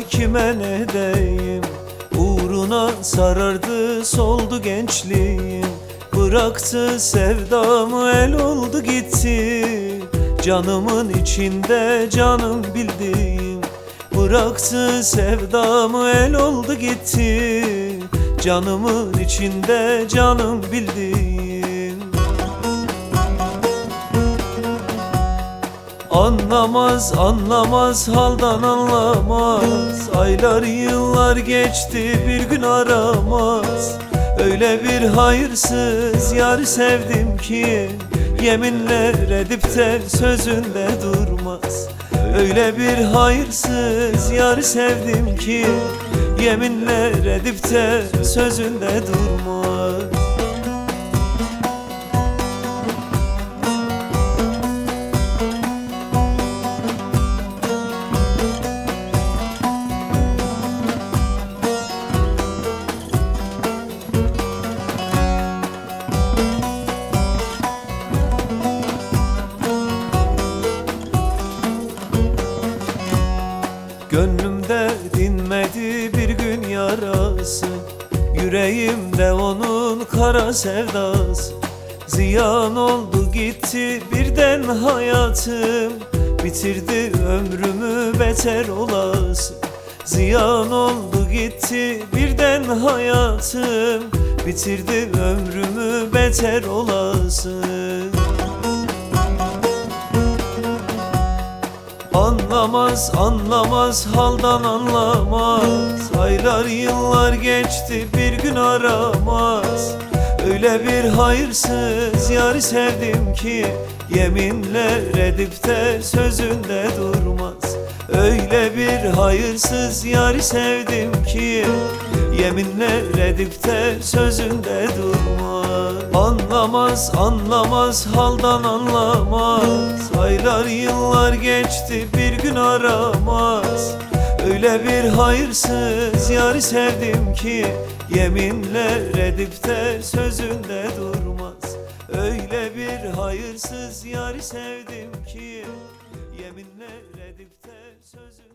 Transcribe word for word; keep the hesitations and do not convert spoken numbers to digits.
kime ne diyeyim? Uğruna sarardı soldu gençliğim. Bıraktı sevdamı el oldu gitti. Canımın içinde canım bildiğim. Bıraktı sevdamı el oldu gitti. Canımın içinde canım bildiğim. Anlamaz anlamaz haldan anlamaz. Aylar yıllar geçti bir gün aramaz. Öyle bir hayırsız yar sevdim ki yeminler edip de sözünde durmaz. Öyle bir hayırsız yar sevdim ki yeminler edip de sözünde durmaz. Gönlümde dinmedi bir gün yarası. Yüreğimde onun kara sevdası. Ziyan oldu gitti birden hayatım. Bitirdi ömrümü beter olası. Ziyan oldu gitti birden hayatım. Bitirdi ömrümü beter olası. Anlamaz anlamaz haldan anlamaz. Aylar yıllar geçti bir gün aramaz. Öyle bir hayırsız yar sevdim ki yeminler edip de sözünde durmaz. Öyle bir hayırsız yar sevdim ki yeminler edip de sözünde durmaz. Anlamaz anlamaz haldan anlamaz. Aylar yıllar geçti bir gün aramaz. Öyle bir hayırsız yar sevdim ki yeminler edip de sözünde durmaz. Öyle bir hayırsız yar sevdim ki yeminler edip de sözünde